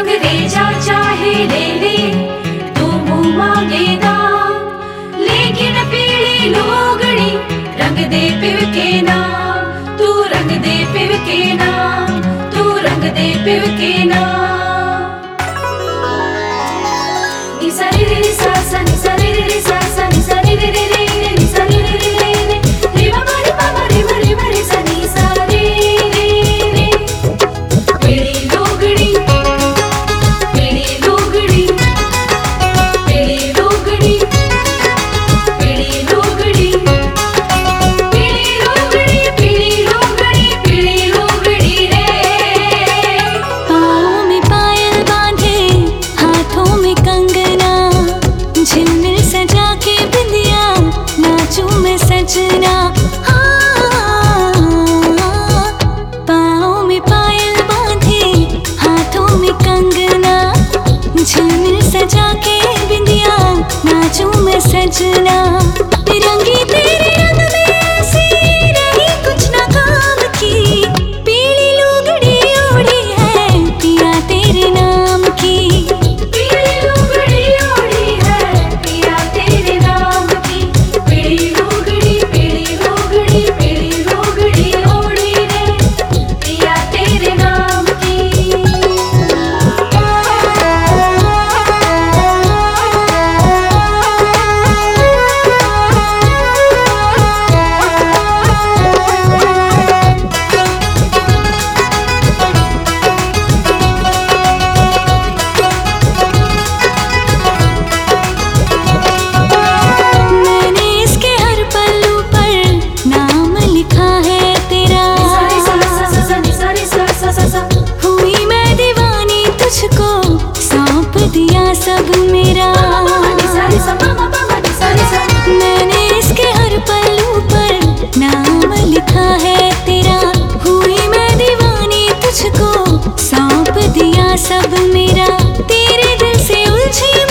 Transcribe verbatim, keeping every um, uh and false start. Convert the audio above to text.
अंग्रेजा चाहे ले ले तू मुंह मांगे ना, लेकिन पीली लुगड़ी रंग दे पिव के ना, तू रंग दे पिव के ना, तू रंग दे पिव के ना। नि सा रे रे सा सा नि सा रे रे सा सा नि सा रे रे रे रे नि सा रे रे रे रे रे मा मा रे मा मा रे मा रे मा रे सा नि सा रे रे रे। पीली लुगड़ी पीली लुगड़ी पीली लुगड़ी पीली लुगड़ी पीली लुगड़ी पीली लुगड़ी पीली लुगड़ी रे। पाँव में पायल बांधे हाथों में कंगना, झिलमिल सजा के बिंदिया नाचूं मैं सजना। हाँ, पाँव में पायल बांधे हाथों में कंगना, झिलमिल सजा के बिंदिया नाचूं मैं सजना। रंगी तेरे रंग में ऐसी रही कुछ ना काम की, पीली लुगड़ी ओढ़ी है पिया तेरे नाम की। पीली लुगड़ी ओढ़ी है पिया तेरे नाम की, पीली लुगड़ी पीली लुगड़ी पीली लुगड़ी ओढ़ी है पिया तेरे नाम की। मैंने इसके हर पल्लू पर नाम लिखा है तेरा, सारे सा सा सा सा नि सारे सा सा सा सा। हुई मैं दीवानी तुझको सौंप दिया सब मेरा। नि सारे सा मा मा मा मा नि सारे सा। मैंने इसके हर पल्लू पर नाम लिखा है तेरा, हुई मैं दीवानी तुझको सौंप दिया सब मेरा। तेरे दिल से उलझी